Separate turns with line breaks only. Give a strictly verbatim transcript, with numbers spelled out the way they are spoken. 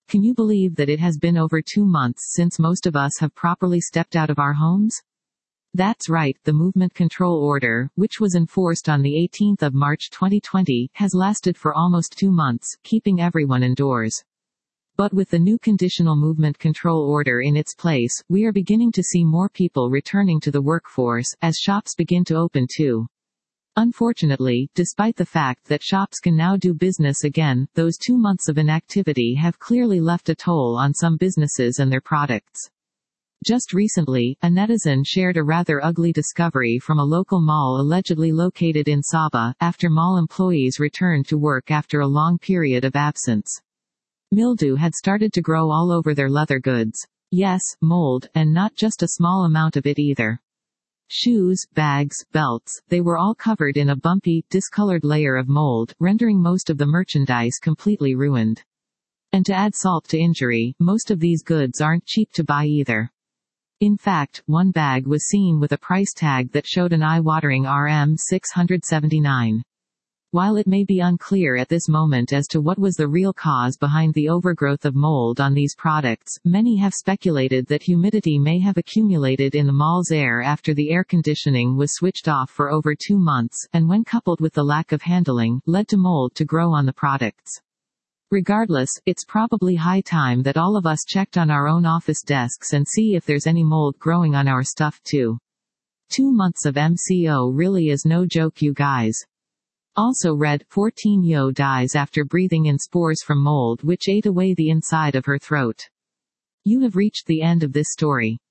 Can you believe that it has been over two months since most of us have properly stepped out of our homes? That's right, the Movement Control Order, which was enforced on the eighteenth of March twenty twenty, has lasted for almost two months, keeping everyone indoors. But with the new Conditional Movement Control Order in its place, we are beginning to see more people returning to the workforce, as shops begin to open too. Unfortunately, despite the fact that shops can now do business again, those two months of inactivity have clearly left a toll on some businesses and their products. Just recently, a netizen shared a rather ugly discovery from a local mall allegedly located in Sabah, after mall employees returned to work after a long period of absence. Mildew had started to grow all over their leather goods. Yes, mold, and not just a small amount of it either. Shoes, bags, belts, they were all covered in a bumpy, discolored layer of mold, rendering most of the merchandise completely ruined. And to add salt to injury, most of these goods aren't cheap to buy either. In fact, one bag was seen with a price tag that showed an eye-watering R M six hundred seventy-nine. While it may be unclear at this moment as to what was the real cause behind the overgrowth of mold on these products, many have speculated that humidity may have accumulated in the mall's air after the air conditioning was switched off for over two months, and when coupled with the lack of handling, led to mold to grow on the products. Regardless, it's probably high time that all of us checked on our own office desks and see if there's any mold growing on our stuff too. Two months of M C O really is no joke, you guys. Also read, fourteen yo dies after breathing in spores from mold which ate away the inside of her throat. You have reached the end of this story.